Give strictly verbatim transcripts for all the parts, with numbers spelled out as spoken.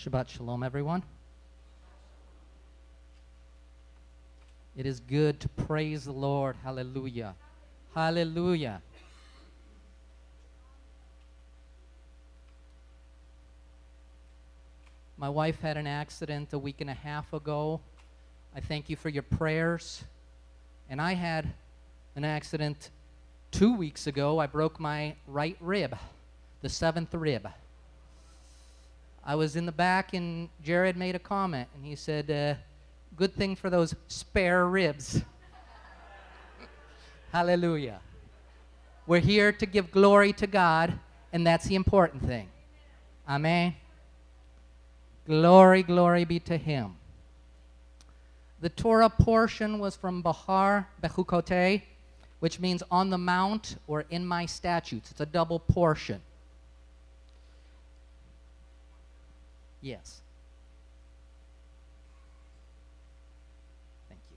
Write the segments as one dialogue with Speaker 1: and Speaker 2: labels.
Speaker 1: Shabbat Shalom, everyone. It is good to praise the Lord. Hallelujah. Hallelujah. My wife had an accident a week and a half ago. I thank you for your prayers. And I had an accident two weeks ago. I broke my right rib, the seventh rib. I was in the back, and Jared made a comment, and he said, uh, good thing for those spare ribs. Hallelujah. We're here to give glory to God, and that's the important thing. Amen. Glory, glory be to Him. The Torah portion was from Bahar Bechukote, which means on the mount or in my statutes. It's a double portion. Yes. Thank you.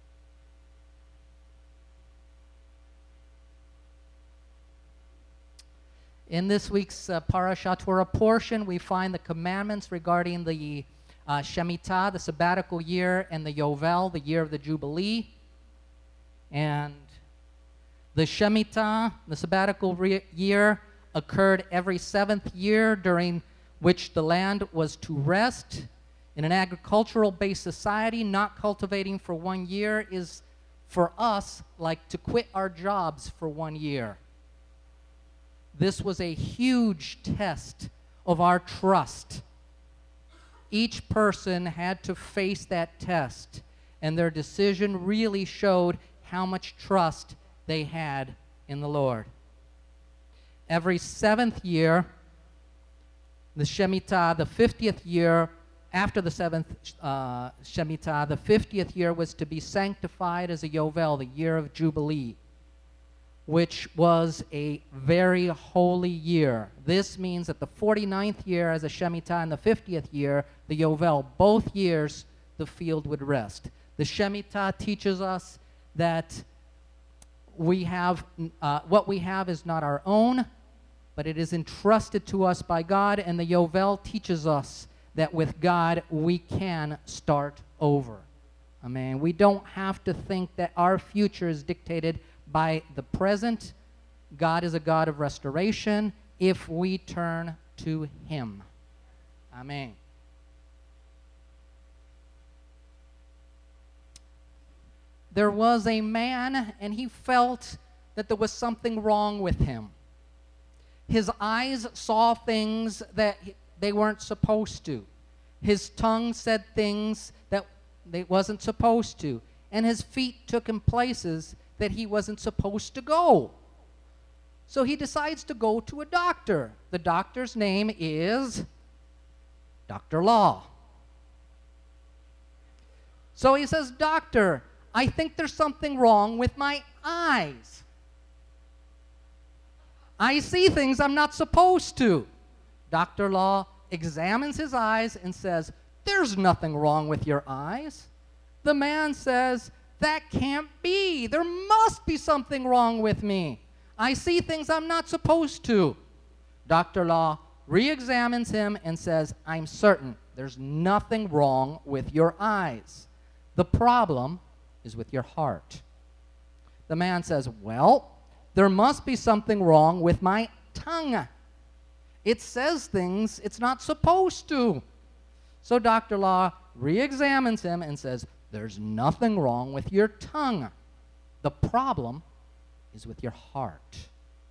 Speaker 1: In this week's uh, Parashat Torah portion, we find the commandments regarding the uh, Shemitah, the sabbatical year, and the Yovel, the year of the Jubilee. And the Shemitah, the sabbatical re- year, occurred every seventh year, during which the land was to rest. In an agricultural-based society, not cultivating for one year is for us like to quit our jobs for one year. This was a huge test of our trust. Each person had to face that test, and their decision really showed how much trust they had in the Lord. Every seventh year, the Shemitah, the fiftieth year, after the seventh uh, Shemitah, the fiftieth year was to be sanctified as a Yovel, the year of Jubilee, which was a very holy year. This means that the forty-ninth year as a Shemitah and the fiftieth year, the Yovel, both years the field would rest. The Shemitah teaches us that we have, uh, what we have is not our own, but it is entrusted to us by God, and the Yovel teaches us that with God we can start over. Amen. We don't have to think that our future is dictated by the present. God is a God of restoration if we turn to Him. Amen. There was a man, and he felt that there was something wrong with him. His eyes saw things that they weren't supposed to. His tongue said things that they wasn't supposed to. And his feet took him places that he wasn't supposed to go. So he decides to go to a doctor. The doctor's name is Doctor Law. So he says, "Doctor, I think there's something wrong with my eyes. I see things I'm not supposed to." Doctor Law examines his eyes and says, "There's nothing wrong with your eyes." The man says, "That can't be. There must be something wrong with me. I see things I'm not supposed to." Doctor Law re-examines him and says, "I'm certain there's nothing wrong with your eyes. The problem is with your heart." The man says, "Well, there must be something wrong with my tongue. It says things it's not supposed to." So Doctor Law re-examines him and says, "There's nothing wrong with your tongue. The problem is with your heart."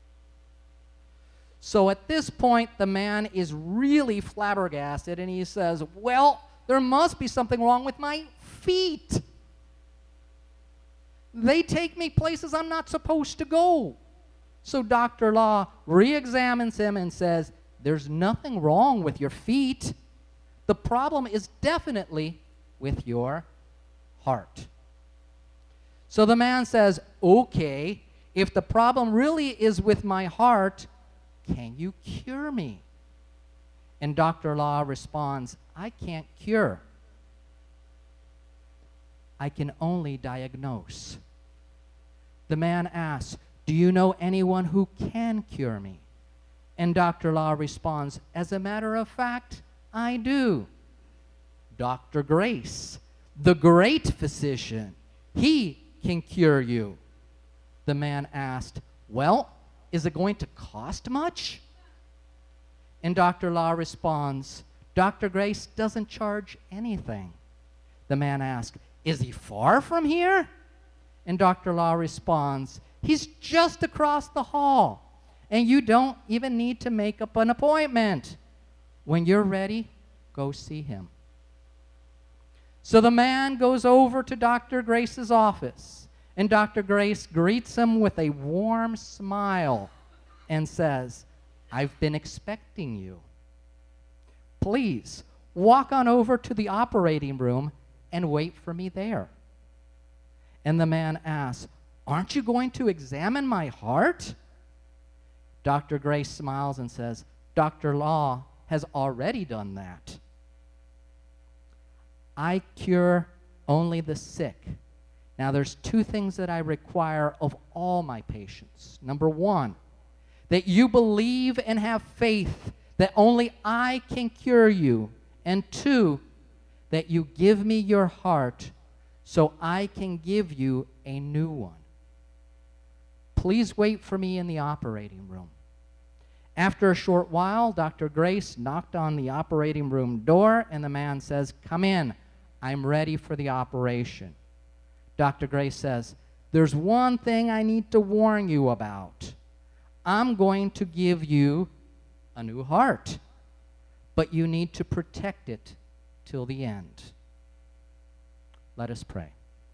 Speaker 1: So at this point, the man is really flabbergasted, and he says, "Well, there must be something wrong with my feet. They take me places I'm not supposed to go." So Doctor Law re-examines him and says, "There's nothing wrong with your feet. The problem is definitely with your heart." So the man says, "Okay, if the problem really is with my heart, can you cure me?" And Doctor Law responds, "I can't cure. I can only diagnose." The man asks, "Do you know anyone who can cure me?" And Doctor Law responds, "As a matter of fact, I do. Doctor Grace, the great physician, he can cure you. The man asked, well, is it going to cost much? And Doctor Law responds, Doctor Grace doesn't charge anything. The man asked, is he far from here? And Doctor Law responds, he's just across the hall, and you don't even need to make up an appointment. When you're ready, go see him. So the man goes over to Doctor Grace's office, and Doctor Grace greets him with a warm smile and says, I've been expecting you. Please walk on over to the operating room and wait for me there. And the man asks, aren't you going to examine my heart? Doctor Grace smiles and says, Doctor Law has already done that. I cure only the sick. Now, there's two things that I require of all my patients. Number one, that you believe and have faith that only I can cure you. And two, that you give me your heart so I can give you a new one. Please wait for me in the operating room. After a short while, Doctor Grace knocked on the operating room door, and the man says, come in. I'm ready for the operation. Doctor Grace says, there's one thing I need to warn you about. I'm going to give you a new heart, but you need to protect it till the end. Let us pray.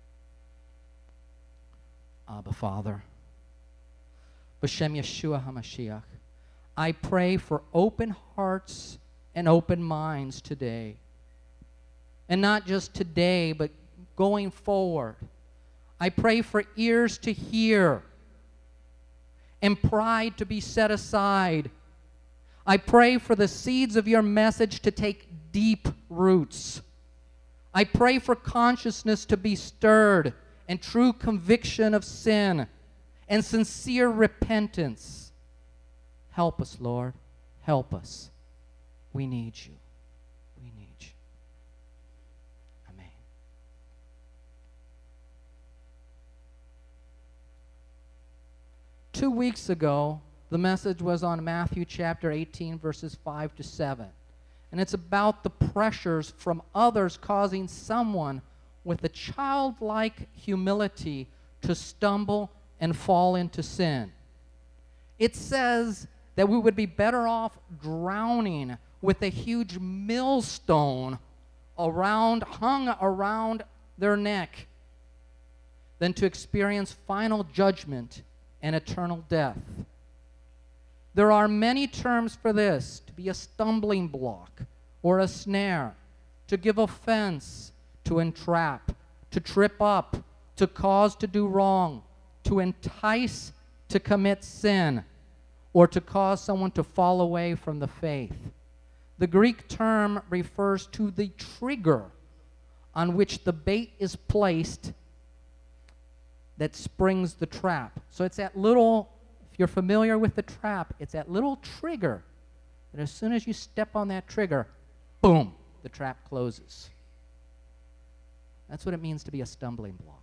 Speaker 1: Abba, Father, B'Shem Yeshua HaMashiach, I pray for open hearts and open minds today. And not just today, but going forward. I pray for ears to hear and pride to be set aside. I pray for the seeds of your message to take deep roots. I pray for consciousness to be stirred and true conviction of sin and sincere repentance. Help us, Lord. Help us. We need you. We need you. Amen. Two weeks ago, the message was on Matthew chapter eighteen, verses five to seven. And it's about the pressures from others causing someone with a childlike humility to stumble and fall into sin. It says that we would be better off drowning with a huge millstone around, hung around their neck than to experience final judgment and eternal death. There are many terms for this: to be a stumbling block or a snare, to give offense, to entrap, to trip up, to cause to do wrong, to entice to commit sin, or to cause someone to fall away from the faith. The Greek term refers to the trigger on which the bait is placed that springs the trap. So it's that little, if you're familiar with the trap, it's that little trigger that as soon as you step on that trigger, boom, the trap closes. That's what it means to be a stumbling block.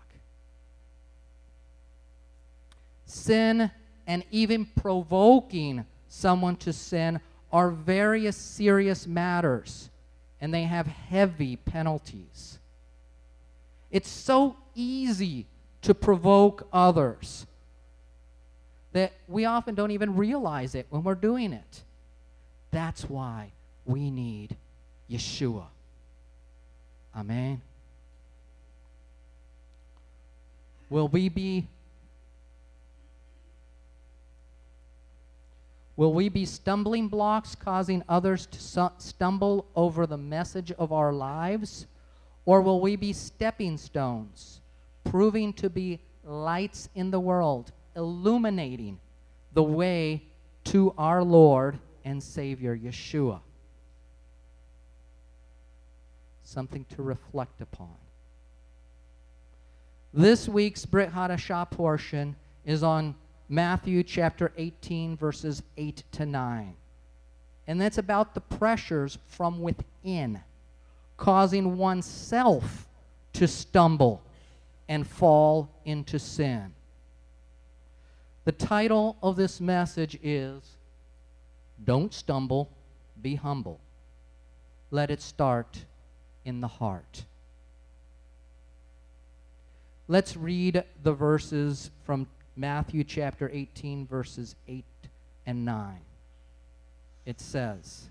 Speaker 1: Sin and even provoking someone to sin are various serious matters, and they have heavy penalties. It's so easy to provoke others that we often don't even realize it when we're doing it. That's why we need Yeshua. Amen. Will we be Will we be stumbling blocks causing others to stumble over the message of our lives? Or will we be stepping stones, proving to be lights in the world, illuminating the way to our Lord and Savior, Yeshua? Something to reflect upon. This week's Brit Hadashah portion is on Matthew chapter eighteen, verses eight to nine. And that's about the pressures from within, causing oneself to stumble and fall into sin. The title of this message is, Don't Stumble, Be Humble. Let it start in the heart. Let's read the verses from Matthew chapter eighteen, verses eight and nine. It says,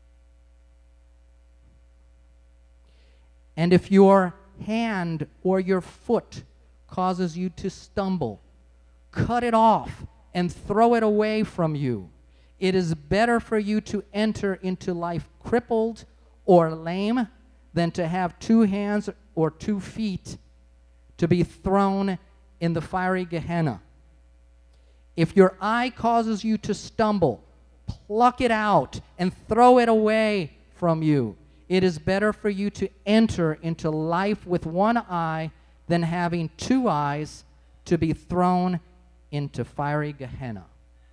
Speaker 1: "And if your hand or your foot causes you to stumble, cut it off and throw it away from you. It is better for you to enter into life crippled or lame than to have two hands or two feet to be thrown in the fiery Gehenna. If your eye causes you to stumble, pluck it out and throw it away from you. It is better for you to enter into life with one eye than having two eyes to be thrown into fiery Gehenna."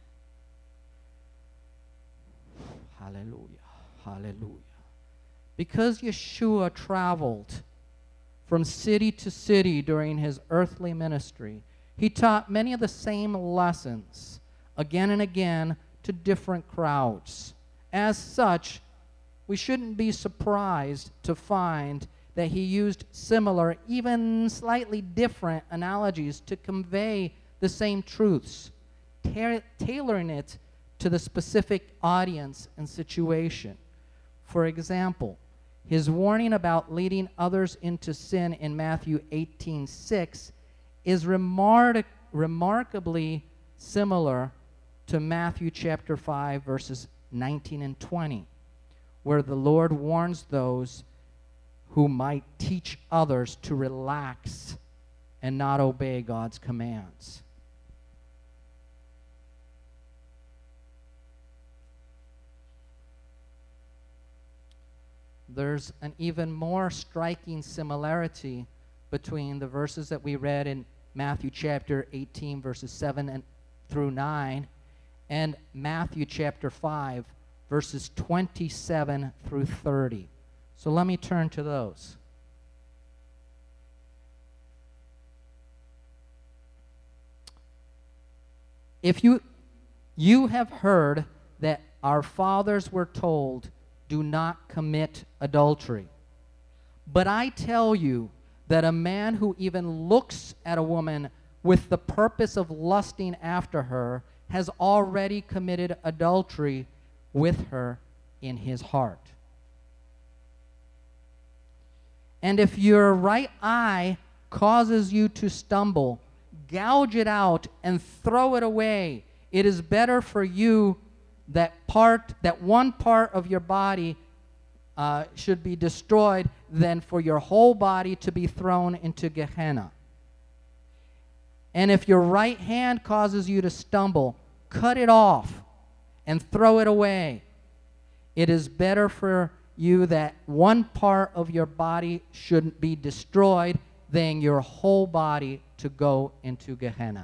Speaker 1: Hallelujah, hallelujah. Because Yeshua traveled from city to city during his earthly ministry, he taught many of the same lessons again and again to different crowds. As such, we shouldn't be surprised to find that he used similar, even slightly different analogies to convey the same truths, ta- tailoring it to the specific audience and situation. For example, his warning about leading others into sin in Matthew eighteen six is remar- remarkably similar to Matthew chapter five, verses nineteen and twenty, where the Lord warns those who might teach others to relax and not obey God's commands. There's an even more striking similarity between the verses that we read in Matthew chapter eighteen, verses seven and through nine, and Matthew chapter five, verses twenty-seven through thirty. So let me turn to those. If you you have heard that our fathers were told, do not commit adultery. But I tell you that a man who even looks at a woman with the purpose of lusting after her has already committed adultery with her in his heart. And if your right eye causes you to stumble, gouge it out and throw it away. It is better for you that part, that one part of your body uh, should be destroyed than for your whole body to be thrown into Gehenna. And if your right hand causes you to stumble, cut it off and throw it away. It is better for you that one part of your body shouldn't be destroyed than your whole body to go into Gehenna.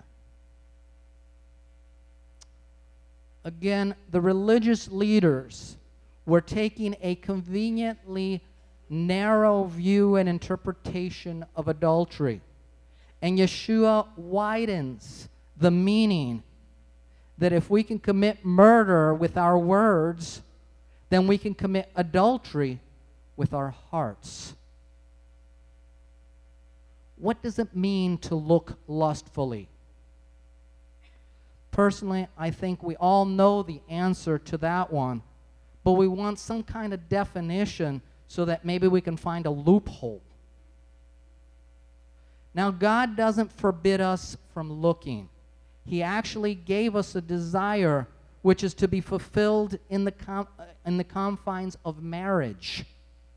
Speaker 1: Again, the religious leaders were taking a conveniently narrow view and interpretation of adultery. And Yeshua widens the meaning that if we can commit murder with our words, then we can commit adultery with our hearts. What does it mean to look lustfully? Personally, I think we all know the answer to that one, but we want some kind of definition so that maybe we can find a loophole. Now, God doesn't forbid us from looking. He actually gave us a desire which is to be fulfilled in the com- in the confines of marriage.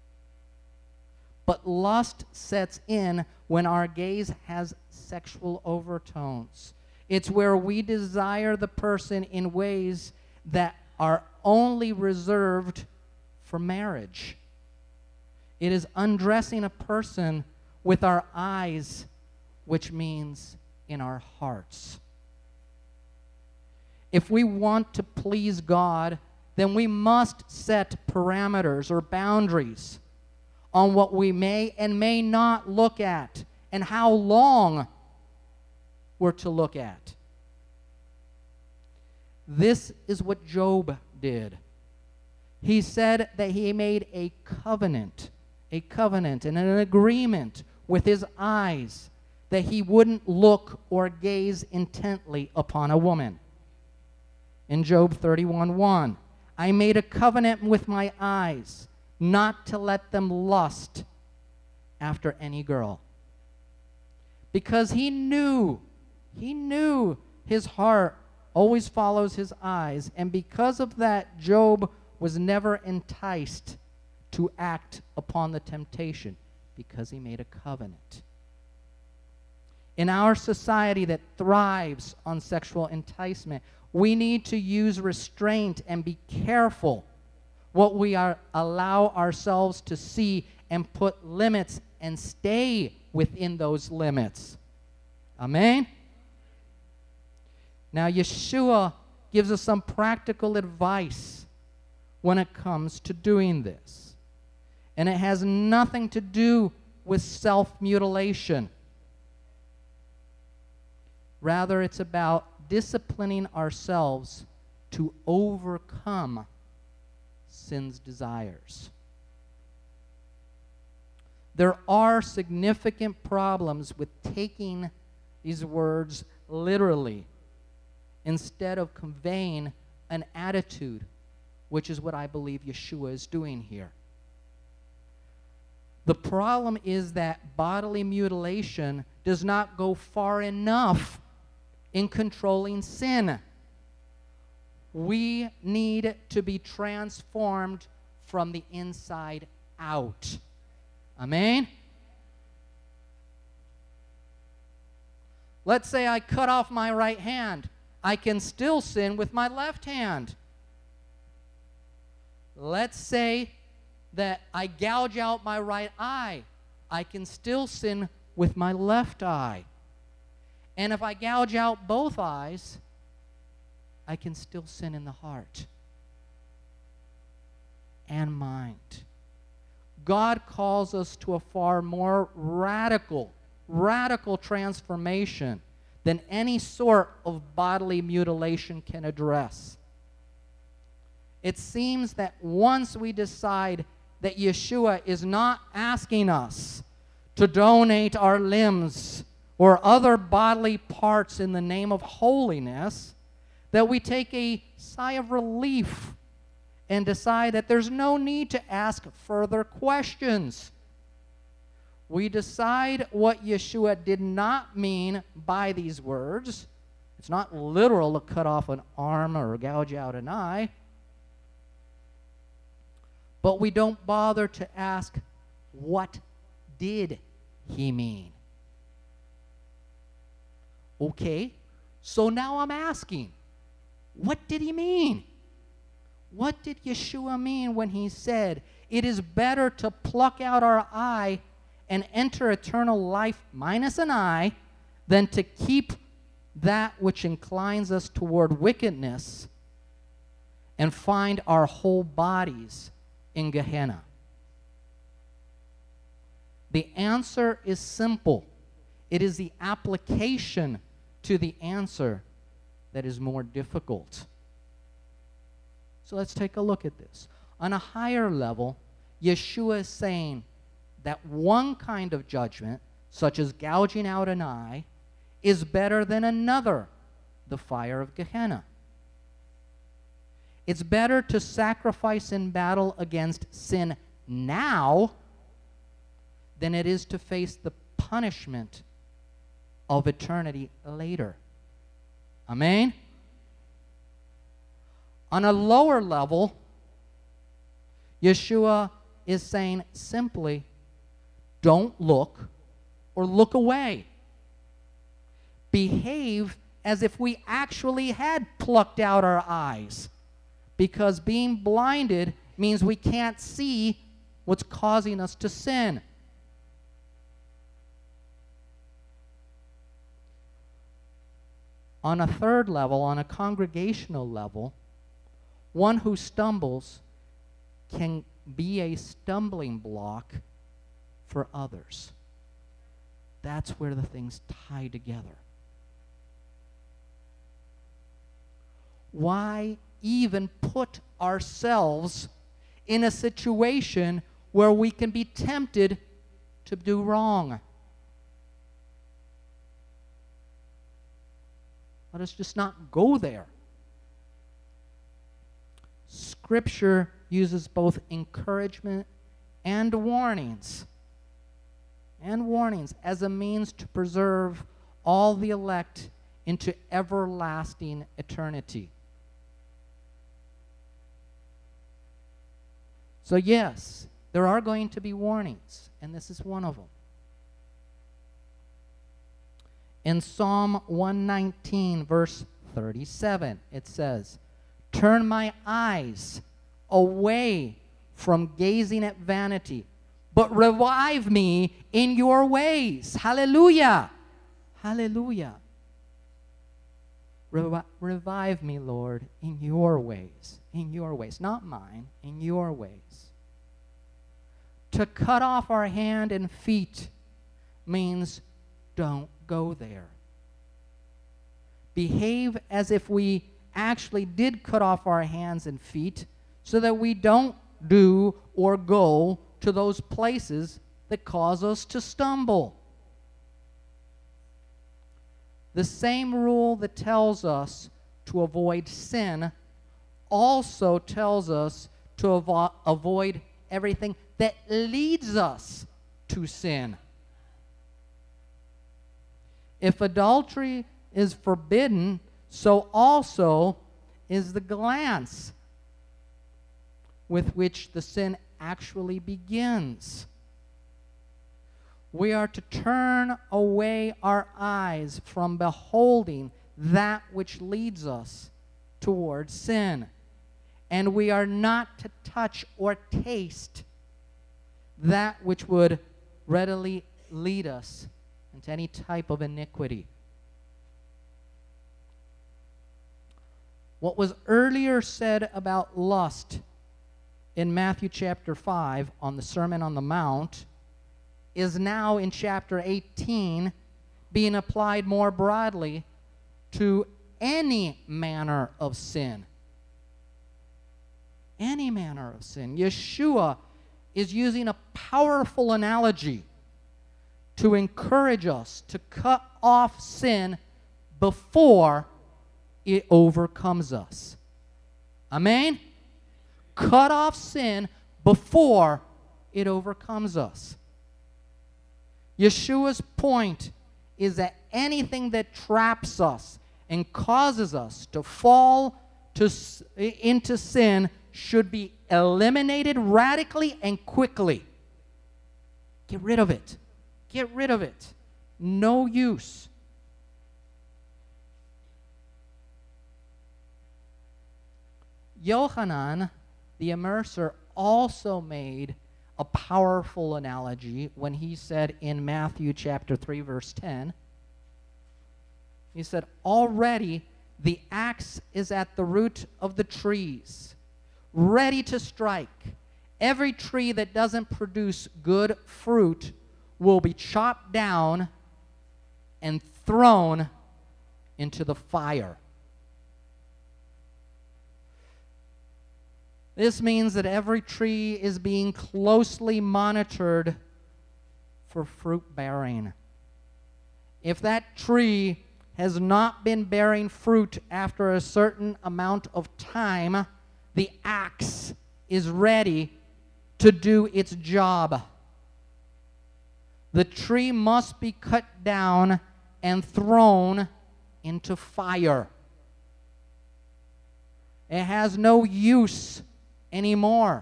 Speaker 1: But lust sets in when our gaze has sexual overtones. It's where we desire the person in ways that are only reserved for marriage. It is undressing a person with our eyes, which means in our hearts. If we want to please God, then we must set parameters or boundaries on what we may and may not look at and how long we're to look at. This is what Job did. He said that he made a covenant, a covenant and an agreement with his eyes that he wouldn't look or gaze intently upon a woman. In Job thirty-one one, I made a covenant with my eyes not to let them lust after any girl. Because he knew, he knew his heart always follows his eyes, and because of that, Job was never enticed to act upon the temptation because he made a covenant. In our society that thrives on sexual enticement, we need to use restraint and be careful what we are allow ourselves to see and put limits and stay within those limits. Amen? Now, Yeshua gives us some practical advice when it comes to doing this. And it has nothing to do with self-mutilation. Rather, it's about disciplining ourselves to overcome sin's desires. There are significant problems with taking these words literally instead of conveying an attitude, which is what I believe Yeshua is doing here. The problem is that bodily mutilation does not go far enough in controlling sin. We need to be transformed from the inside out. Amen? Let's say I cut off my right hand. I can still sin with my left hand. Let's say that I gouge out my right eye. I can still sin with my left eye. And if I gouge out both eyes, I can still sin in the heart and mind. God calls us to a far more radical, radical transformation than any sort of bodily mutilation can address. It seems that once we decide that Yeshua is not asking us to donate our limbs or other bodily parts in the name of holiness, that we take a sigh of relief and decide that there's no need to ask further questions. We decide what Yeshua did not mean by these words. It's not literal to cut off an arm or gouge out an eye. But we don't bother to ask, what did he mean? Okay, so now I'm asking, what did he mean? What did Yeshua mean when he said, it is better to pluck out our eye and enter eternal life minus an eye than to keep that which inclines us toward wickedness and find our whole bodies in Gehenna? The answer is simple. It is the application to the answer that is more difficult. So let's take a look at this. On a higher level, Yeshua is saying that one kind of judgment, such as gouging out an eye, is better than another, the fire of Gehenna. It's better to sacrifice in battle against sin now than it is to face the punishment of eternity later. Amen? On a lower level, Yeshua is saying simply, don't look or look away. Behave as if we actually had plucked out our eyes, because being blinded means we can't see what's causing us to sin. On a third level, on a congregational level, One who stumbles can be a stumbling block for others. That's where the things tie together. Why even put ourselves in a situation where we can be tempted to do wrong? Let us just not go there. Scripture uses both encouragement and warnings and warnings as a means to preserve all the elect into everlasting eternity. So yes, there are going to be warnings, and this is one of them. In Psalm one nineteen, verse thirty-seven, it says, "Turn my eyes away from gazing at vanity, but revive me in your ways." Hallelujah. Hallelujah. Revi- revive me, Lord, in your ways. In your ways. Not mine, in your ways. To cut off our hand and feet means don't go there. Behave as if we actually did cut off our hands and feet so that we don't do or go to those places that cause us to stumble. The same rule that tells us to avoid sin also tells us to avo- avoid everything that leads us to sin. If adultery is forbidden, so also is the glance with which the sin actually begins. We are to turn away our eyes from beholding that which leads us towards sin. And we are not to touch or taste that which would readily lead us into any type of iniquity. What was earlier said about lust in Matthew chapter five on the Sermon on the Mount is now in chapter eighteen being applied more broadly to any manner of sin. Any manner of sin. Yeshua is using a powerful analogy to encourage us to cut off sin before it overcomes us. Amen? Cut off sin before it overcomes us. Yeshua's point is that anything that traps us and causes us to fall to, into sin should be eliminated radically and quickly. Get rid of it. Get rid of it. No use. Yohanan, the immerser, also made a powerful analogy when he said in Matthew chapter three, verse ten, he said, "Already the axe is at the root of the trees, ready to strike. Every tree that doesn't produce good fruit will be chopped down and thrown into the fire." This means that every tree is being closely monitored for fruit bearing. If that tree has not been bearing fruit after a certain amount of time, the axe is ready to do its job. The tree must be cut down and thrown into fire. It has no use anymore.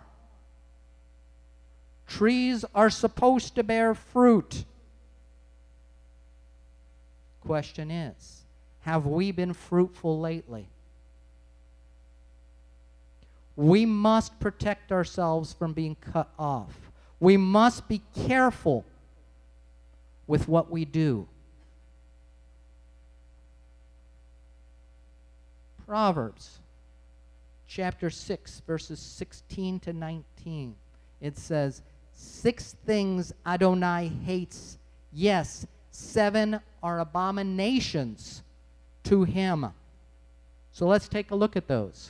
Speaker 1: Trees are supposed to bear fruit. Question is, have we been fruitful lately? We must protect ourselves from being cut off. We must be careful with what we do. Proverbs chapter six, verses sixteen to nineteen. It says, six things Adonai hates. Yes, seven are abominations to him. So let's take a look at those.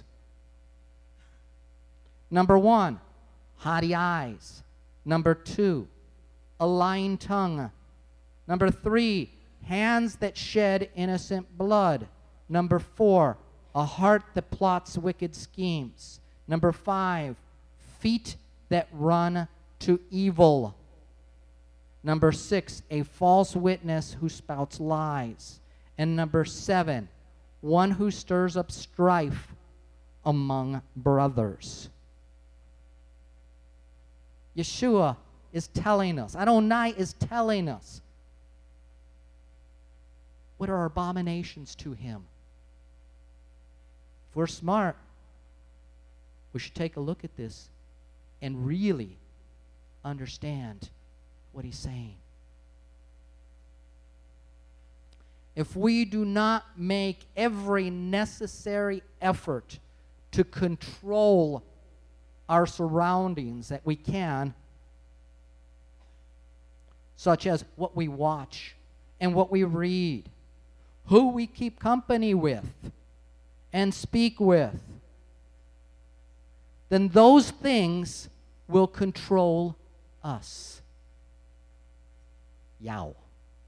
Speaker 1: Number one, haughty eyes. Number two, a lying tongue. Number three, hands that shed innocent blood. Number four, a heart that plots wicked schemes. Number five, feet that run to evil. Number six, a false witness who spouts lies. And number seven, one who stirs up strife among brothers. Yeshua is telling us, Adonai is telling us, what are abominations to him? If we're smart, we should take a look at this and really understand what he's saying. If we do not make every necessary effort to control our surroundings that we can, such as what we watch and what we read, who we keep company with and speak with, then those things will control us. Yow.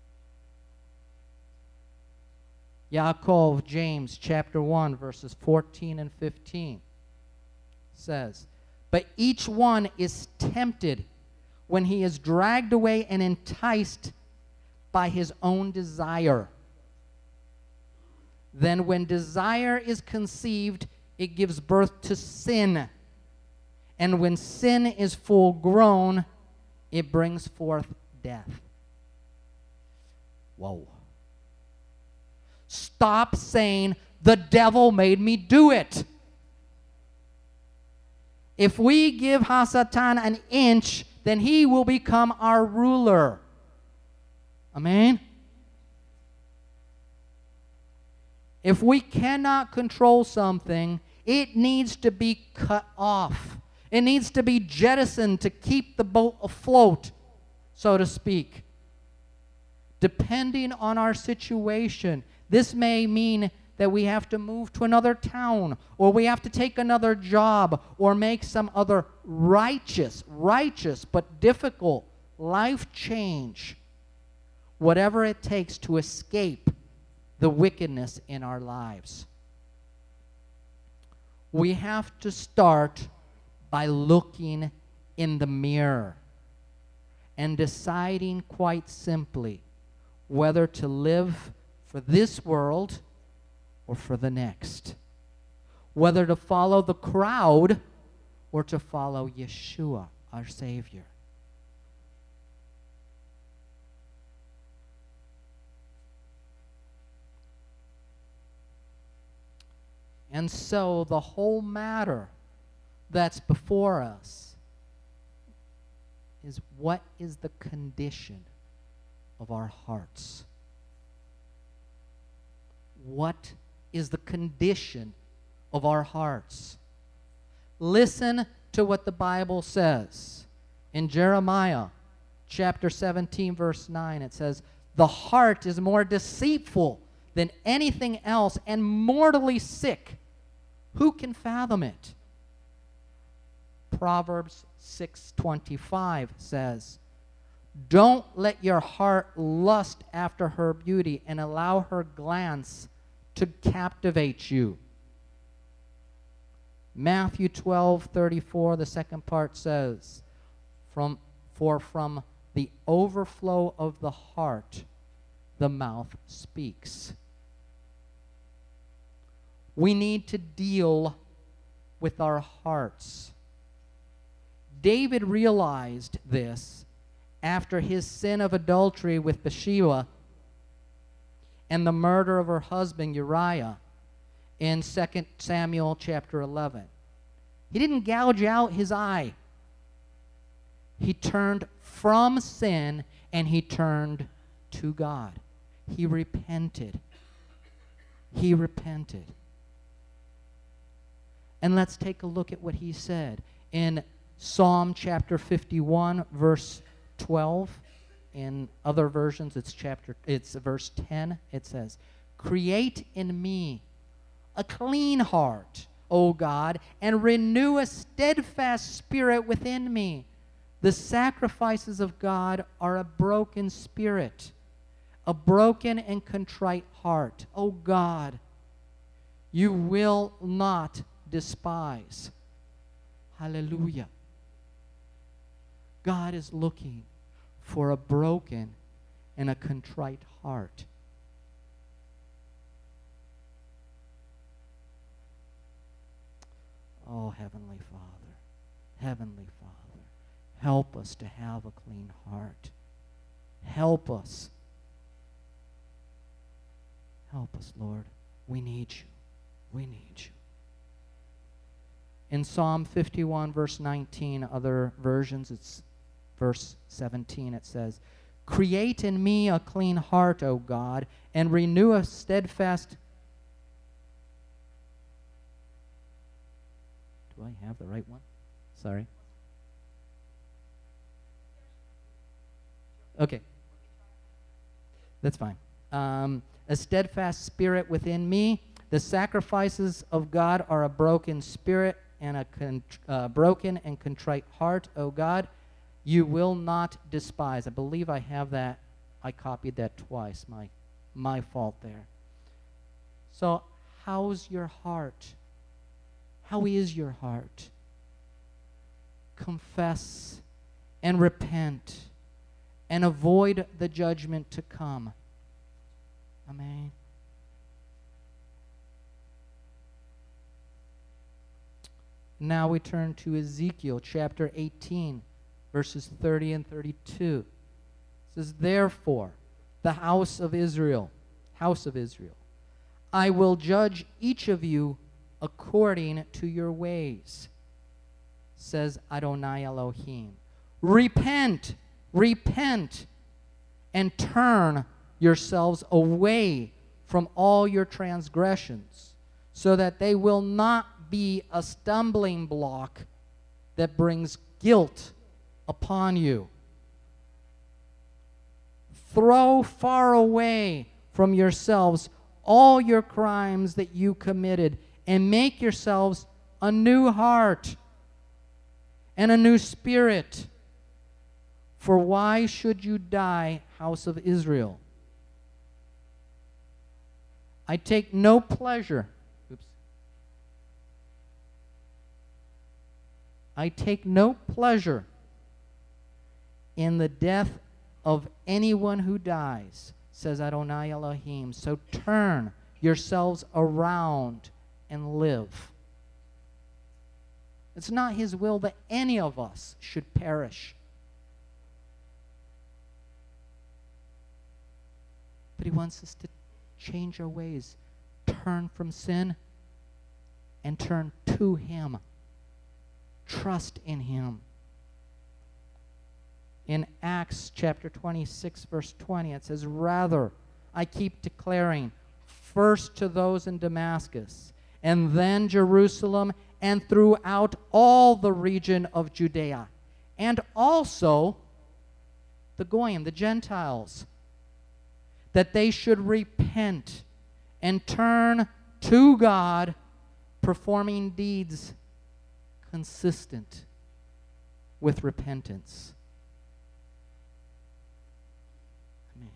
Speaker 1: Yaakov, James, chapter one, verses fourteen and fifteen says, but each one is tempted when he is dragged away and enticed by his own desire. Then when desire is conceived, it gives birth to sin. And when sin is full grown, it brings forth death. Whoa. Stop saying, the devil made me do it. If we give Hasatan an inch, then he will become our ruler. Amen? If we cannot control something, it needs to be cut off. It needs to be jettisoned to keep the boat afloat, so to speak. Depending on our situation, this may mean that we have to move to another town, or we have to take another job, or make some other righteous, righteous but difficult life change. Whatever it takes to escape the wickedness in our lives. We have to start by looking in the mirror and deciding quite simply whether to live for this world or for the next. Whether to follow the crowd or to follow Yeshua, our Savior. And so the whole matter that's before us is, what is the condition of our hearts? What is the condition of our hearts? Listen to what the Bible says. In Jeremiah chapter seventeen, verse nine, it says, the heart is more deceitful than anything else and mortally sick. Who can fathom it? Proverbs six twenty-five says, don't let your heart lust after her beauty and allow her glance to captivate you. Matthew twelve thirty-four, the second part says, from, for from the overflow of the heart, the mouth speaks. We need to deal with our hearts. David realized this after his sin of adultery with Bathsheba and the murder of her husband Uriah in Second Samuel chapter eleven. He didn't gouge out his eye. He turned from sin and he turned to God. He repented. He repented. And let's take a look at what he said. In Psalm chapter fifty-one, verse twelve, in other versions it's chapter it's verse ten, it says, "Create in me a clean heart, O God, and renew a steadfast spirit within me. The sacrifices of God are a broken spirit, a broken and contrite heart. O God, you will not despise." Hallelujah. God is looking for a broken and a contrite heart. Oh, Heavenly Father, Heavenly Father, help us to have a clean heart. Help us. Help us, Lord. We need you. We need you. In Psalm fifty-one, verse nineteen, other versions, it's verse seventeen, it says, "Create in me a clean heart, O God, and renew a steadfast..." Do I have the right one? Sorry. Okay. That's fine. Um, "a steadfast spirit within me. The sacrifices of God are a broken spirit and a con- uh, broken and contrite heart, O God. You will not despise." I believe I have that. I copied that twice. My, my fault there. So, how's your heart? How is your heart? Confess and repent and avoid the judgment to come. Amen. Now we turn to Ezekiel chapter eighteen, verses thirty and thirty-two. It says, "Therefore, the house of Israel, house of Israel, I will judge each of you according to your ways, says Adonai Elohim. Repent, repent, and turn yourselves away from all your transgressions, so that they will not be a stumbling block that brings guilt upon you. Throw far away from yourselves all your crimes that you committed, and make yourselves a new heart and a new spirit. For why should you die, house of Israel? I take no pleasure. Oops. I take no pleasure in the death of anyone who dies, says Adonai Elohim. So turn yourselves around and live. It's not his will that any of us should perish. But he wants us to change our ways, turn from sin, and turn to him. Trust in him. In Acts chapter twenty-six, verse twenty, it says, "Rather, I keep declaring, first to those in Damascus, and then Jerusalem, and throughout all the region of Judea, and also the Goyim, the Gentiles, that they should repent and turn to God, performing deeds consistent with repentance." Amen.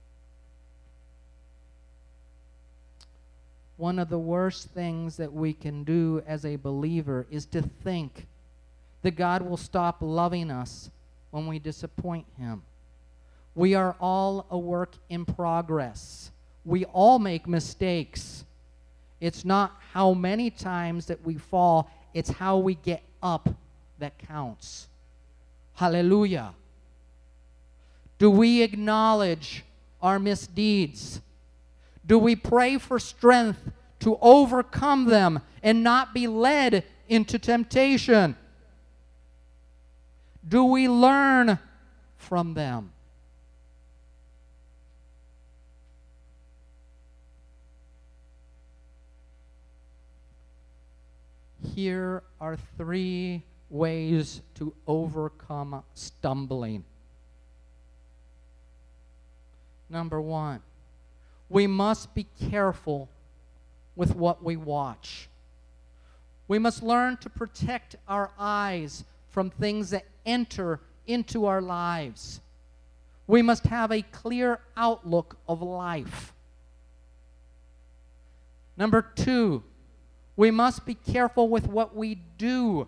Speaker 1: One of the worst things that we can do as a believer is to think that God will stop loving us when we disappoint him. We are all a work in progress. We all make mistakes. It's not how many times that we fall, it's how we get up that counts. Hallelujah. Do we acknowledge our misdeeds? Do we pray for strength to overcome them and not be led into temptation? Do we learn from them? Here are three ways to overcome stumbling. Number one, we must be careful with what we watch. We must learn to protect our eyes from things that enter into our lives. We must have a clear outlook of life. Number two, we must be careful with what we do.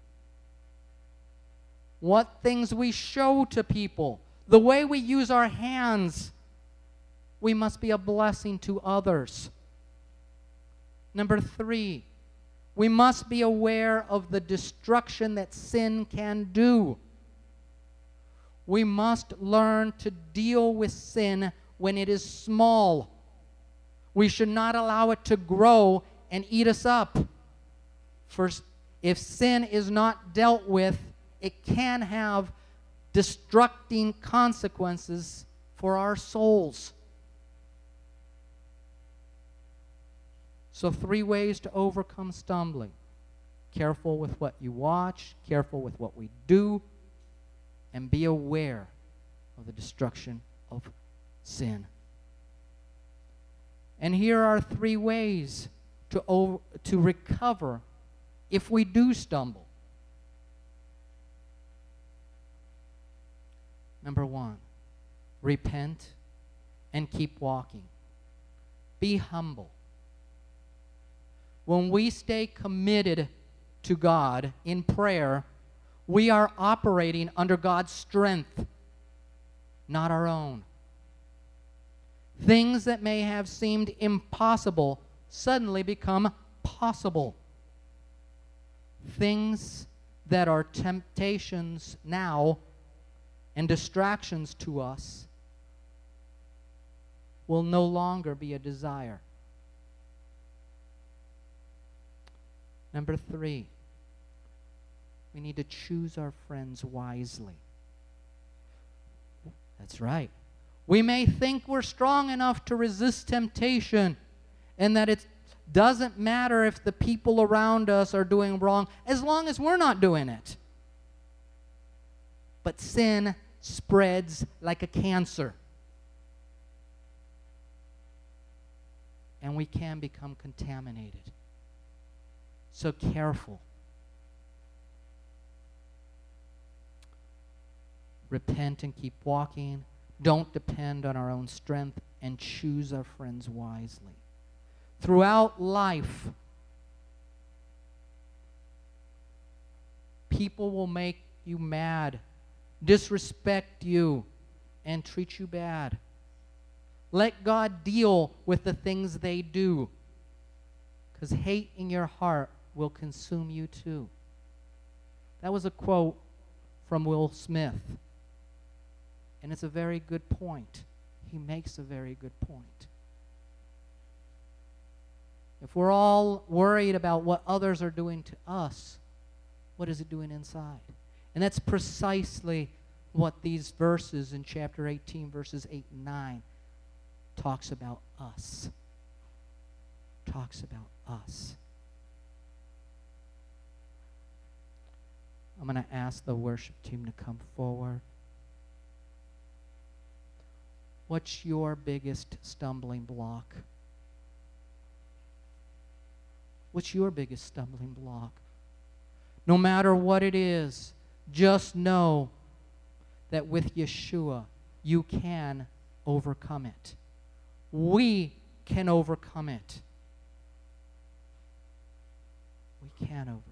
Speaker 1: What things we show to people. The way we use our hands. We must be a blessing to others. Number three, we must be aware of the destruction that sin can do. We must learn to deal with sin when it is small. We should not allow it to grow and eat us up. For if sin is not dealt with, it can have destructing consequences for our souls. So three ways to overcome stumbling. Careful with what you watch, careful with what we do, and be aware of the destruction of sin. And here are three ways to, over, to recover if we do stumble. Number one, repent and keep walking. Be humble. When we stay committed to God in prayer, we are operating under God's strength, not our own. Things that may have seemed impossible suddenly become possible. Things that are temptations now and distractions to us will no longer be a desire. Number three, we need to choose our friends wisely. That's right. We may think we're strong enough to resist temptation and that it doesn't matter if the people around us are doing wrong as long as we're not doing it. But sin spreads like a cancer. And we can become contaminated. So careful. Repent and keep walking. Don't depend on our own strength, and choose our friends wisely. Throughout life, people will make you mad, disrespect you, and treat you bad. Let God deal with the things they do, because hate in your heart will consume you too. That was a quote from Will Smith. And it's a very good point. He makes a very good point. If we're all worried about what others are doing to us, what is it doing inside? And that's precisely what these verses in chapter eighteen, verses eight and nine, talks about us. Talks about us. I'm going to ask the worship team to come forward. What's your biggest stumbling block? What's your biggest stumbling block? No matter what it is, just know that with Yeshua, you can overcome it. We can overcome it. We can overcome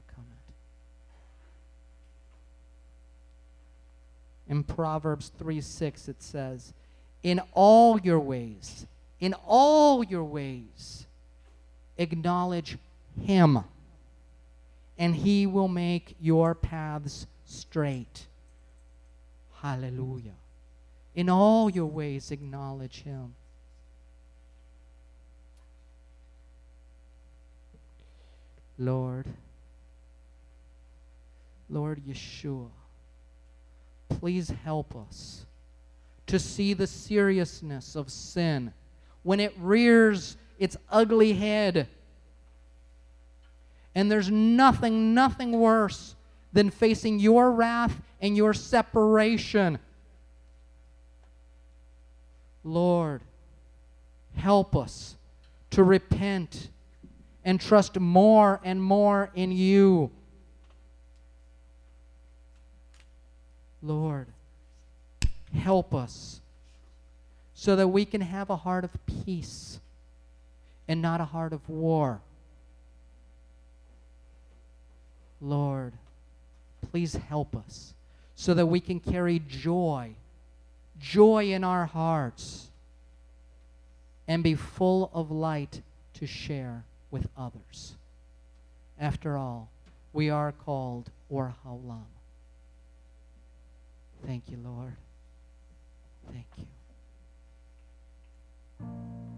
Speaker 1: it. In Proverbs three six it says, in all your ways, in all your ways, acknowledge Him, and He will make your paths straight. Hallelujah. In all your ways, acknowledge Him. Lord, Lord Yeshua, please help us to see the seriousness of sin when it rears its ugly head And there's nothing, nothing worse than facing your wrath and your separation. Lord, help us to repent and trust more and more in you. Lord, help us so that we can have a heart of peace and not a heart of war. Lord, please help us so that we can carry joy, joy in our hearts, and be full of light to share with others. After all, we are called Or Haolam. Thank you, Lord. Thank you.